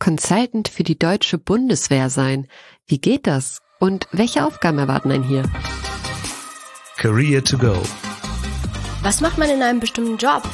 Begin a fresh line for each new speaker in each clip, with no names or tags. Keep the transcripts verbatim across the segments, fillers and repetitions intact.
Consultant für die deutsche Bundeswehr sein. Wie geht das? Und welche Aufgaben erwarten einen hier?
Career to go.
Was macht man in einem bestimmten Job?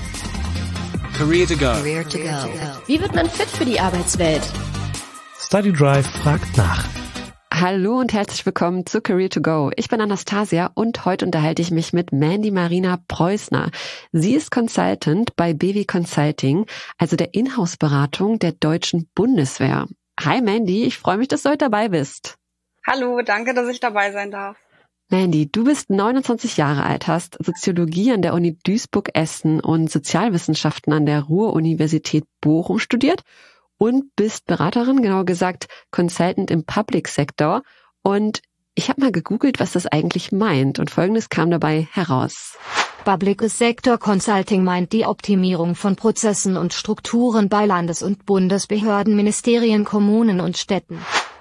Career to go.
Career to go. Wie wird man fit für die Arbeitswelt?
Study Drive fragt nach.
Hallo und herzlich willkommen zu Career to go. Ich bin Anastasia und heute unterhalte ich mich mit Mandy Marina Preußner. Sie ist Consultant bei B W Consulting, also der Inhouse-Beratung der deutschen Bundeswehr. Hi Mandy, ich freue mich, dass du heute dabei bist.
Hallo, danke, dass ich dabei sein darf.
Mandy, du bist neunundzwanzig Jahre alt, hast Soziologie an der Uni Duisburg-Essen und Sozialwissenschaften an der Ruhr-Universität Bochum studiert und bist Beraterin, genauer gesagt Consultant im Public Sector. Und ich habe mal gegoogelt, was das eigentlich meint, und Folgendes kam dabei heraus.
Public Sector Consulting meint die Optimierung von Prozessen und Strukturen bei Landes- und Bundesbehörden, Ministerien, Kommunen und Städten.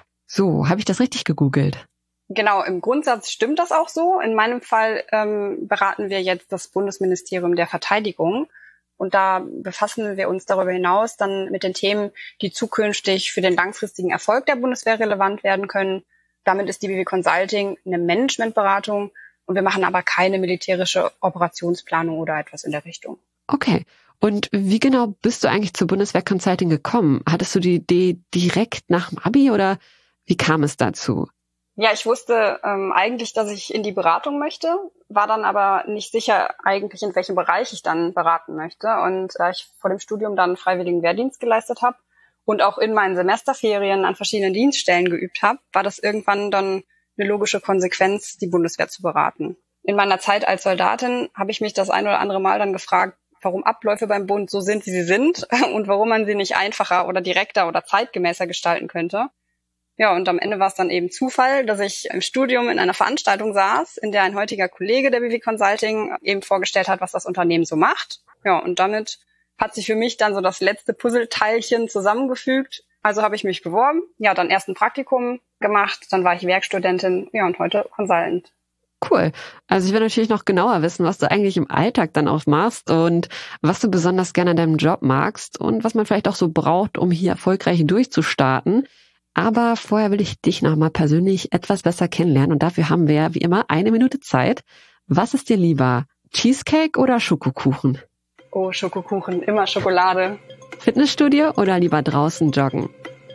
So, habe ich das richtig gegoogelt?
Genau, im Grundsatz stimmt das auch so. In meinem Fall ähm, beraten wir jetzt das Bundesministerium der Verteidigung. Und da befassen wir uns darüber hinaus dann mit den Themen, die zukünftig für den langfristigen Erfolg der Bundeswehr relevant werden können. Damit ist die B W Consulting eine Managementberatung und wir machen aber keine militärische Operationsplanung oder etwas in der Richtung.
Okay. Und wie genau bist du eigentlich zur Bundeswehr Consulting gekommen? Hattest du die Idee direkt nach dem Abi oder wie kam es dazu?
Ja, ich wusste ähm, eigentlich, dass ich in die Beratung möchte, war dann aber nicht sicher eigentlich, in welchem Bereich ich dann beraten möchte. Und da ich vor dem Studium dann freiwilligen Wehrdienst geleistet habe und auch in meinen Semesterferien an verschiedenen Dienststellen geübt habe, war das irgendwann dann eine logische Konsequenz, die Bundeswehr zu beraten. In meiner Zeit als Soldatin habe ich mich das ein oder andere Mal dann gefragt, warum Abläufe beim Bund so sind, wie sie sind und warum man sie nicht einfacher oder direkter oder zeitgemäßer gestalten könnte. Ja, und am Ende war es dann eben Zufall, dass ich im Studium in einer Veranstaltung saß, in der ein heutiger Kollege der B W Consulting eben vorgestellt hat, was das Unternehmen so macht. Ja, und damit hat sich für mich dann so das letzte Puzzleteilchen zusammengefügt. Also habe ich mich beworben, ja, dann erst ein Praktikum gemacht, dann war ich Werkstudentin, ja, und heute Consultant.
Cool. Also ich will natürlich noch genauer wissen, was du eigentlich im Alltag dann auch machst und was du besonders gerne an deinem Job magst und was man vielleicht auch so braucht, um hier erfolgreich durchzustarten. Aber vorher will ich dich noch mal persönlich etwas besser kennenlernen und dafür haben wir wie immer eine Minute Zeit. Was ist dir lieber, Cheesecake oder Schokokuchen?
Oh, Schokokuchen, immer Schokolade.
Fitnessstudio oder lieber draußen joggen?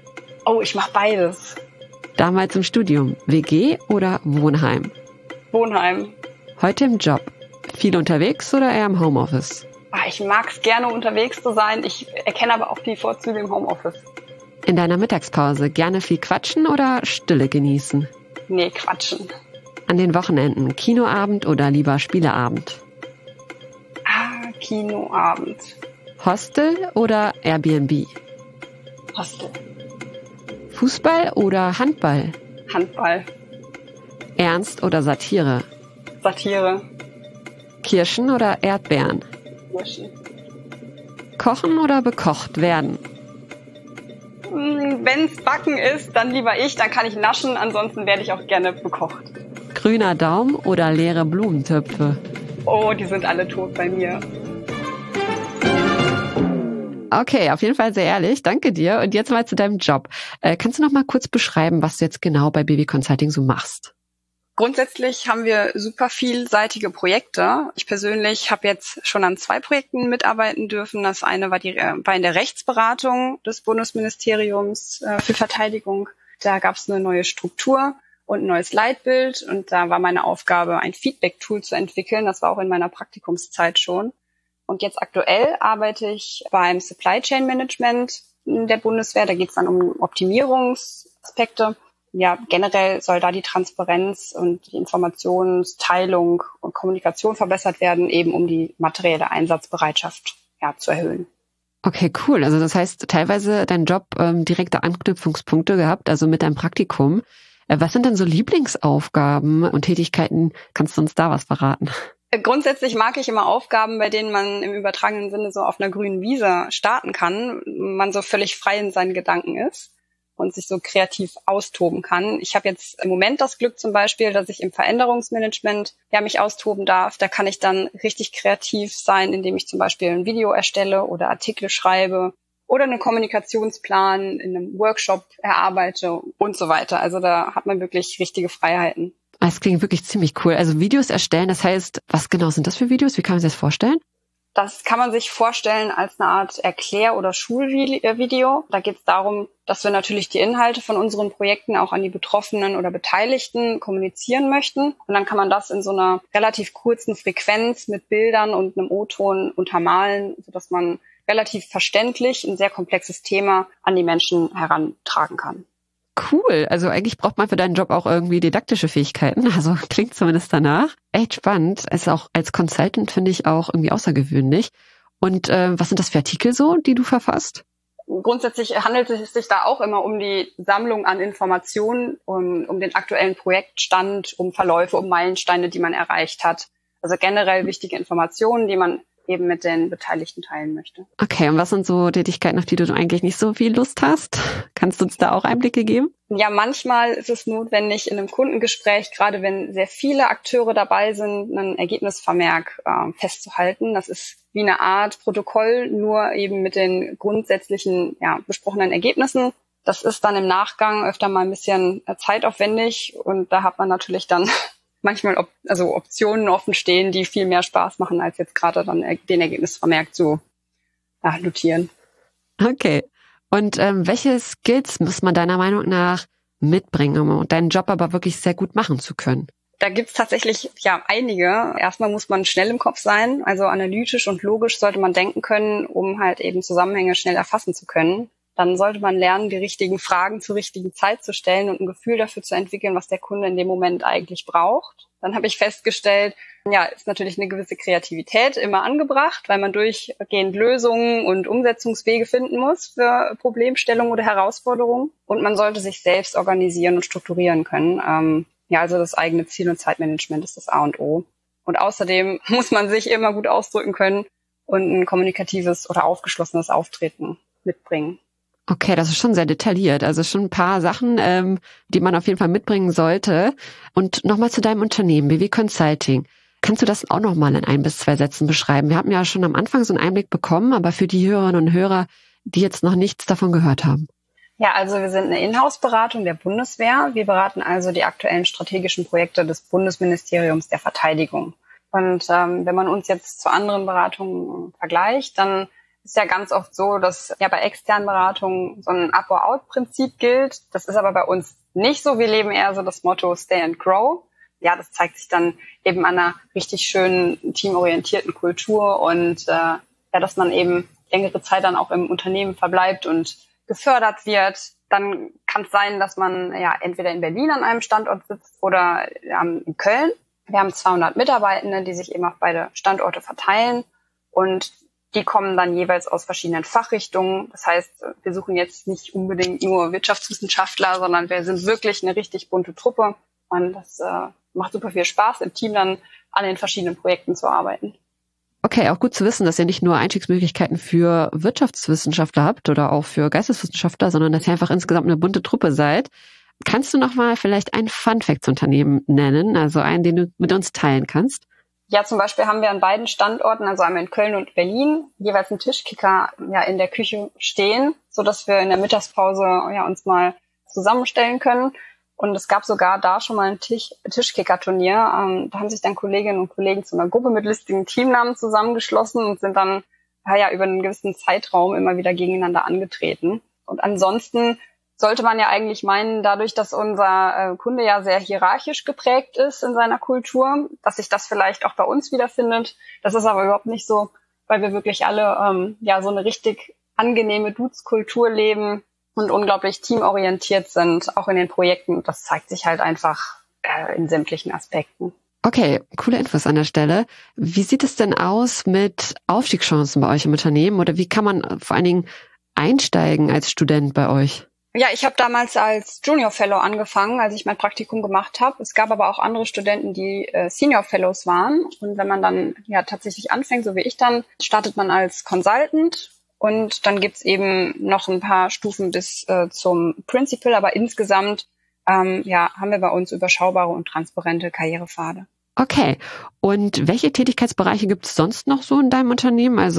Oh, ich mache beides.
Damals im Studium, W G oder Wohnheim?
Wohnheim.
Heute im Job, viel unterwegs oder eher im Homeoffice?
Ah, ich mag es gerne, unterwegs zu sein. Ich erkenne aber auch die Vorzüge im Homeoffice.
In deiner Mittagspause gerne viel quatschen oder Stille genießen?
Nee, quatschen.
An den Wochenenden Kinoabend oder lieber Spieleabend?
Ah, Kinoabend.
Hostel oder Airbnb?
Hostel.
Fußball oder Handball?
Handball.
Ernst oder Satire?
Satire.
Kirschen oder Erdbeeren?
Kirschen.
Kochen oder bekocht werden?
Wenn's Backen ist, dann lieber ich, dann kann ich naschen, ansonsten werde ich auch gerne bekocht.
Grüner Daumen oder leere Blumentöpfe?
Oh, die sind alle tot bei mir.
Okay, auf jeden Fall sehr ehrlich, danke dir. Und jetzt mal zu deinem Job. Äh, kannst du noch mal kurz beschreiben, was du jetzt genau bei B W Consulting so machst?
Grundsätzlich haben wir super vielseitige Projekte. Ich persönlich habe jetzt schon an zwei Projekten mitarbeiten dürfen. Das eine war, die, war in der Rechtsberatung des Bundesministeriums äh, für Verteidigung. Da gab es eine neue Struktur und ein neues Leitbild. Und da war meine Aufgabe, ein Feedback-Tool zu entwickeln. Das war auch in meiner Praktikumszeit schon. Und jetzt aktuell arbeite ich beim Supply Chain Management der Bundeswehr. Da geht es dann um Optimierungsaspekte. Ja, generell soll da die Transparenz und die Informationsteilung und Kommunikation verbessert werden, eben um die materielle Einsatzbereitschaft ja, zu erhöhen.
Okay, cool. Also das heißt, teilweise dein Job ähm, direkte Anknüpfungspunkte gehabt, also mit deinem Praktikum. Äh, was sind denn so Lieblingsaufgaben und Tätigkeiten? Kannst du uns da was verraten?
Grundsätzlich mag ich immer Aufgaben, bei denen man im übertragenen Sinne so auf einer grünen Wiese starten kann, man so völlig frei in seinen Gedanken ist und sich so kreativ austoben kann. Ich habe jetzt im Moment das Glück zum Beispiel, dass ich im Veränderungsmanagement ja mich austoben darf. Da kann ich dann richtig kreativ sein, indem ich zum Beispiel ein Video erstelle oder Artikel schreibe oder einen Kommunikationsplan in einem Workshop erarbeite und so weiter. Also da hat man wirklich richtige Freiheiten.
Das klingt wirklich ziemlich cool. Also Videos erstellen, das heißt, was genau sind das für Videos? Wie kann man sich das vorstellen?
Das kann man sich vorstellen als eine Art Erklär- oder Schulvideo. Da geht es darum, dass wir natürlich die Inhalte von unseren Projekten auch an die Betroffenen oder Beteiligten kommunizieren möchten. Und dann kann man das in so einer relativ kurzen Frequenz mit Bildern und einem O-Ton untermalen, sodass man relativ verständlich ein sehr komplexes Thema an die Menschen herantragen kann.
Cool. Also eigentlich braucht man für deinen Job auch irgendwie didaktische Fähigkeiten. Also klingt zumindest danach. Echt spannend. Ist auch als Consultant, finde ich, auch irgendwie außergewöhnlich. Und äh, was sind das für Artikel so, die du verfasst?
Grundsätzlich handelt es sich da auch immer um die Sammlung an Informationen, um, um den aktuellen Projektstand, um Verläufe, um Meilensteine, die man erreicht hat. Also generell wichtige Informationen, die man eben mit den Beteiligten teilen möchte.
Okay, und was sind so Tätigkeiten, auf die du eigentlich nicht so viel Lust hast? Kannst du uns da auch Einblicke geben?
Ja, manchmal ist es notwendig, in einem Kundengespräch, gerade wenn sehr viele Akteure dabei sind, einen Ergebnisvermerk äh, festzuhalten. Das ist wie eine Art Protokoll, nur eben mit den grundsätzlichen, ja, besprochenen Ergebnissen. Das ist dann im Nachgang öfter mal ein bisschen zeitaufwendig und da hat man natürlich dann manchmal Op- also Optionen offen stehen, die viel mehr Spaß machen, als jetzt gerade dann den Ergebnisvermerk zu ja, notieren.
Okay. Und ähm, welche Skills muss man deiner Meinung nach mitbringen, um deinen Job aber wirklich sehr gut machen zu können?
Da gibt's tatsächlich ja einige. Erstmal muss man schnell im Kopf sein, also analytisch und logisch sollte man denken können, um halt eben Zusammenhänge schnell erfassen zu können. Dann sollte man lernen, die richtigen Fragen zur richtigen Zeit zu stellen und ein Gefühl dafür zu entwickeln, was der Kunde in dem Moment eigentlich braucht. Dann habe ich festgestellt, ja, ist natürlich eine gewisse Kreativität immer angebracht, weil man durchgehend Lösungen und Umsetzungswege finden muss für Problemstellungen oder Herausforderungen. Und man sollte sich selbst organisieren und strukturieren können. Ähm, ja, also das eigene Ziel- und Zeitmanagement ist das A und O. Und außerdem muss man sich immer gut ausdrücken können und ein kommunikatives oder aufgeschlossenes Auftreten mitbringen.
Okay, das ist schon sehr detailliert. Also schon ein paar Sachen, ähm, die man auf jeden Fall mitbringen sollte. Und nochmal zu deinem Unternehmen, B W Consulting. Kannst du das auch nochmal in ein bis zwei Sätzen beschreiben? Wir haben ja schon am Anfang so einen Einblick bekommen, aber für die Hörerinnen und Hörer, die jetzt noch nichts davon gehört haben.
Ja, also wir sind eine Inhouse-Beratung der Bundeswehr. Wir beraten also die aktuellen strategischen Projekte des Bundesministeriums der Verteidigung. Und ähm, wenn man uns jetzt zu anderen Beratungen vergleicht, dann ist ja ganz oft so, dass ja bei externen Beratungen so ein Up-or-Out-Prinzip gilt. Das ist aber bei uns nicht so. Wir leben eher so das Motto Stay and Grow. Ja, das zeigt sich dann eben an einer richtig schönen, teamorientierten Kultur und äh, ja, dass man eben längere Zeit dann auch im Unternehmen verbleibt und gefördert wird. Dann kann es sein, dass man ja entweder in Berlin an einem Standort sitzt oder ja, in Köln. Wir haben zweihundert Mitarbeitende, die sich eben auf beide Standorte verteilen und die kommen dann jeweils aus verschiedenen Fachrichtungen. Das heißt, wir suchen jetzt nicht unbedingt nur Wirtschaftswissenschaftler, sondern wir sind wirklich eine richtig bunte Truppe. Und das äh, macht super viel Spaß, im Team dann an den verschiedenen Projekten zu arbeiten.
Okay, auch gut zu wissen, dass ihr nicht nur Einstiegsmöglichkeiten für Wirtschaftswissenschaftler habt oder auch für Geisteswissenschaftler, sondern dass ihr einfach insgesamt eine bunte Truppe seid. Kannst du noch mal vielleicht ein Fun-Fact-Unternehmen nennen, also einen, den du mit uns teilen kannst?
Ja, zum Beispiel haben wir an beiden Standorten, also einmal in Köln und Berlin, jeweils einen Tischkicker ja in der Küche stehen, so dass wir in der Mittagspause ja uns mal zusammenstellen können. Und es gab sogar da schon mal ein Tisch, Tischkicker-Turnier. Ähm, da haben sich dann Kolleginnen und Kollegen zu einer Gruppe mit listigen Teamnamen zusammengeschlossen und sind dann ja über einen gewissen Zeitraum immer wieder gegeneinander angetreten. Und ansonsten sollte man ja eigentlich meinen, dadurch, dass unser äh, Kunde ja sehr hierarchisch geprägt ist in seiner Kultur, dass sich das vielleicht auch bei uns wiederfindet. Das ist aber überhaupt nicht so, weil wir wirklich alle ähm, ja so eine richtig angenehme Dudes-Kultur leben und unglaublich teamorientiert sind, auch in den Projekten. Das zeigt sich halt einfach äh, in sämtlichen Aspekten.
Okay, coole Infos an der Stelle. Wie sieht es denn aus mit Aufstiegschancen bei euch im Unternehmen oder wie kann man vor allen Dingen einsteigen als Student bei euch?
Ja, ich habe damals als Junior Fellow angefangen, als ich mein Praktikum gemacht habe. Es gab aber auch andere Studenten, die äh, Senior Fellows waren. Und wenn man dann ja tatsächlich anfängt, so wie ich dann, startet man als Consultant. Und dann gibt's eben noch ein paar Stufen bis äh, zum Principal. Aber insgesamt ähm, ja, haben wir bei uns überschaubare und transparente Karrierepfade.
Okay. Und welche Tätigkeitsbereiche gibt es sonst noch so in deinem Unternehmen? Also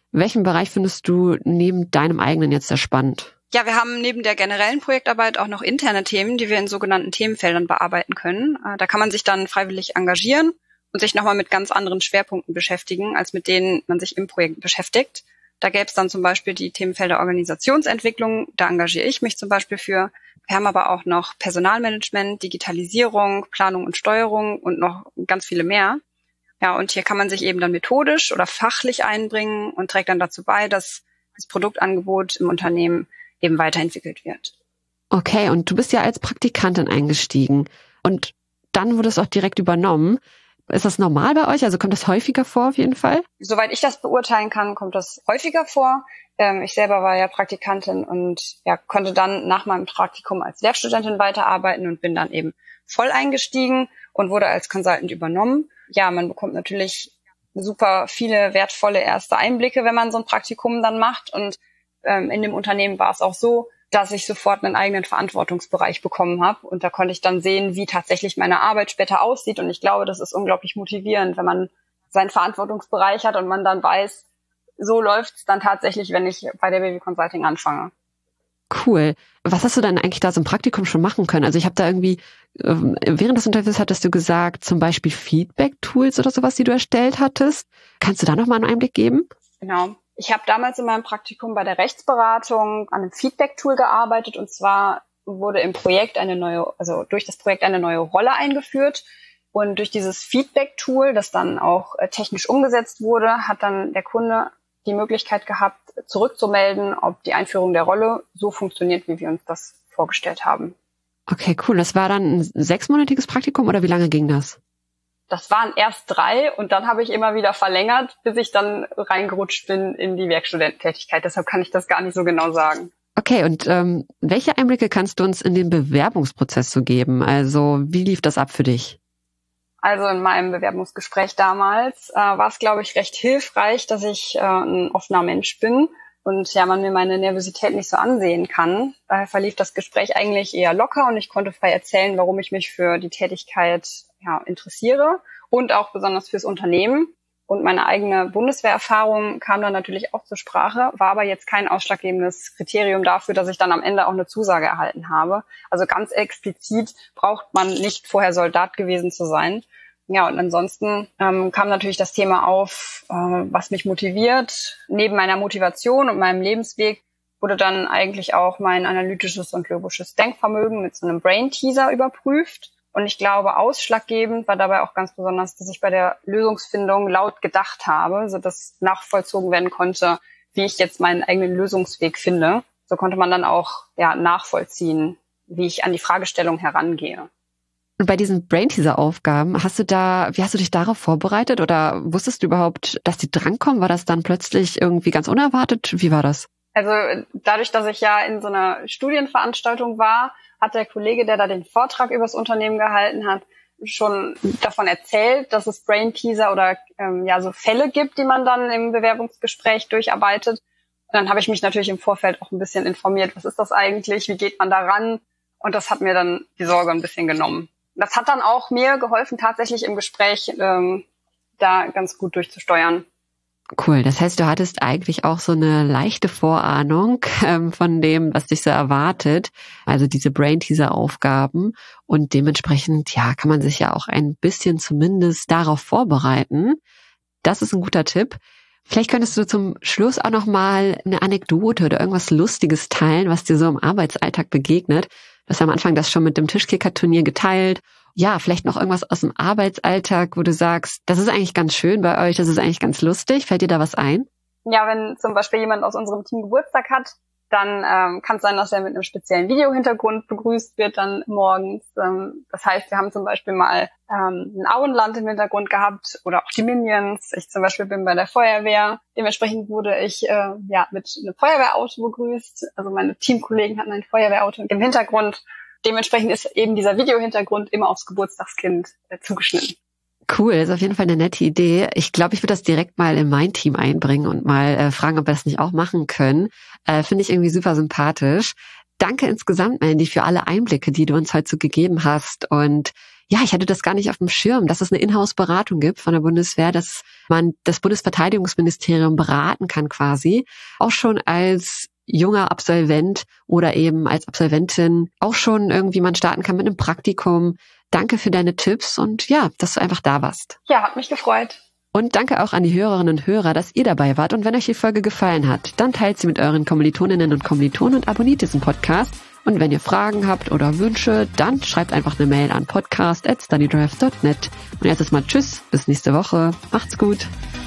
Welchen Bereich findest du neben deinem eigenen jetzt sehr spannend?
Ja, wir haben neben der generellen Projektarbeit auch noch interne Themen, die wir in sogenannten Themenfeldern bearbeiten können. Da kann man sich dann freiwillig engagieren und sich nochmal mit ganz anderen Schwerpunkten beschäftigen, als mit denen man sich im Projekt beschäftigt. Da gäbe es dann zum Beispiel die Themenfelder Organisationsentwicklung, da engagiere ich mich zum Beispiel für. Wir haben aber auch noch Personalmanagement, Digitalisierung, Planung und Steuerung und noch ganz viele mehr. Ja, und hier kann man sich eben dann methodisch oder fachlich einbringen und trägt dann dazu bei, dass das Produktangebot im Unternehmen eben weiterentwickelt wird.
Okay, und du bist ja als Praktikantin eingestiegen und dann wurde es auch direkt übernommen. Ist das normal bei euch? Also kommt das häufiger vor auf jeden Fall?
Soweit ich das beurteilen kann, kommt das häufiger vor. Ähm, ich selber war ja Praktikantin und ja, konnte dann nach meinem Praktikum als Werkstudentin weiterarbeiten und bin dann eben voll eingestiegen und wurde als Consultant übernommen. Ja, man bekommt natürlich super viele wertvolle erste Einblicke, wenn man so ein Praktikum dann macht. Und ähm, in dem Unternehmen war es auch so, dass ich sofort einen eigenen Verantwortungsbereich bekommen habe. Und da konnte ich dann sehen, wie tatsächlich meine Arbeit später aussieht. Und ich glaube, das ist unglaublich motivierend, wenn man seinen Verantwortungsbereich hat und man dann weiß, so läuft's dann tatsächlich, wenn ich bei der B W Consulting anfange.
Cool. Was hast du dann eigentlich da so im Praktikum schon machen können? Also ich habe da irgendwie, während des Interviews hattest du gesagt, zum Beispiel Feedback-Tools oder sowas, die du erstellt hattest. Kannst du da nochmal einen Einblick geben?
Genau. Ich habe damals in meinem Praktikum bei der Rechtsberatung an einem Feedback-Tool gearbeitet und zwar wurde im Projekt eine neue, also durch das Projekt eine neue Rolle eingeführt und durch dieses Feedback-Tool, das dann auch technisch umgesetzt wurde, hat dann der Kunde die Möglichkeit gehabt, zurückzumelden, ob die Einführung der Rolle so funktioniert, wie wir uns das vorgestellt haben.
Okay, cool. Das war dann ein sechsmonatiges Praktikum oder wie lange ging das?
Das waren erst drei und dann habe ich immer wieder verlängert, bis ich dann reingerutscht bin in die Werkstudententätigkeit. Deshalb kann ich das gar nicht so genau sagen.
Okay, und ähm, welche Einblicke kannst du uns in den Bewerbungsprozess so geben? Also wie lief das ab für dich?
Also in meinem Bewerbungsgespräch damals äh, war es, glaube ich, recht hilfreich, dass ich äh, ein offener Mensch bin und ja, man mir meine Nervosität nicht so ansehen kann. Daher verlief das Gespräch eigentlich eher locker und ich konnte frei erzählen, warum ich mich für die Tätigkeit ja, interessiere und auch besonders fürs Unternehmen. Und meine eigene Bundeswehrerfahrung kam dann natürlich auch zur Sprache, war aber jetzt kein ausschlaggebendes Kriterium dafür, dass ich dann am Ende auch eine Zusage erhalten habe. Also ganz explizit braucht man nicht vorher Soldat gewesen zu sein. Ja, und ansonsten ähm, kam natürlich das Thema auf, äh, was mich motiviert. Neben meiner Motivation und meinem Lebensweg wurde dann eigentlich auch mein analytisches und logisches Denkvermögen mit so einem Brain-Teaser überprüft. Und ich glaube, ausschlaggebend war dabei auch ganz besonders, dass ich bei der Lösungsfindung laut gedacht habe, sodass nachvollzogen werden konnte, wie ich jetzt meinen eigenen Lösungsweg finde. So konnte man dann auch ja, nachvollziehen, wie ich an die Fragestellung herangehe.
Und bei diesen Brain-Teaser-Aufgaben, hast du da, wie hast du dich darauf vorbereitet oder wusstest du überhaupt, dass die drankommen? War das dann plötzlich irgendwie ganz unerwartet? Wie war das?
Also dadurch, dass ich ja in so einer Studienveranstaltung war, hat der Kollege, der da den Vortrag über das Unternehmen gehalten hat, schon davon erzählt, dass es Brain-Teaser oder ähm, ja so Fälle gibt, die man dann im Bewerbungsgespräch durcharbeitet. Und dann habe ich mich natürlich im Vorfeld auch ein bisschen informiert, was ist das eigentlich, wie geht man da ran? Und das hat mir dann die Sorge ein bisschen genommen. Das hat dann auch mir geholfen, tatsächlich im Gespräch ähm, da ganz gut durchzusteuern.
Cool, das heißt, du hattest eigentlich auch so eine leichte Vorahnung ähm, von dem, was dich so erwartet, also diese Brain-Teaser-Aufgaben und dementsprechend, ja, kann man sich ja auch ein bisschen zumindest darauf vorbereiten. Das ist ein guter Tipp. Vielleicht könntest du zum Schluss auch nochmal eine Anekdote oder irgendwas Lustiges teilen, was dir so im Arbeitsalltag begegnet. Du hast am Anfang das schon mit dem Tischkicker-Turnier geteilt. Ja, vielleicht noch irgendwas aus dem Arbeitsalltag, wo du sagst, das ist eigentlich ganz schön bei euch, das ist eigentlich ganz lustig. Fällt dir da was ein?
Ja, wenn zum Beispiel jemand aus unserem Team Geburtstag hat, dann ähm, kann es sein, dass er mit einem speziellen Videohintergrund begrüßt wird dann morgens. Ähm, das heißt, wir haben zum Beispiel mal ähm, ein Auenland im Hintergrund gehabt oder auch die Minions. Ich zum Beispiel bin bei der Feuerwehr. Dementsprechend wurde ich äh, ja mit einem Feuerwehrauto begrüßt. Also meine Teamkollegen hatten ein Feuerwehrauto im Hintergrund. Dementsprechend ist eben dieser Videohintergrund immer aufs Geburtstagskind äh, zugeschnitten.
Cool, das ist auf jeden Fall eine nette Idee. Ich glaube, ich würde das direkt mal in mein Team einbringen und mal äh, fragen, ob wir das nicht auch machen können. Äh, Finde ich irgendwie super sympathisch. Danke insgesamt, Mandy, für alle Einblicke, die du uns heute so gegeben hast. Und ja, ich hatte das gar nicht auf dem Schirm, dass es eine Inhouse-Beratung gibt von der Bundeswehr, dass man das Bundesverteidigungsministerium beraten kann quasi, auch schon als junger Absolvent oder eben als Absolventin, auch schon irgendwie man starten kann mit einem Praktikum. Danke für deine Tipps und ja, dass du einfach da warst.
Ja, hat mich gefreut.
Und danke auch an die Hörerinnen und Hörer, dass ihr dabei wart. Und wenn euch die Folge gefallen hat, dann teilt sie mit euren Kommilitoninnen und Kommilitonen und abonniert diesen Podcast. Und wenn ihr Fragen habt oder Wünsche, dann schreibt einfach eine Mail an podcast at studydrive dot net. Und jetzt ist mal Tschüss, bis nächste Woche. Macht's gut.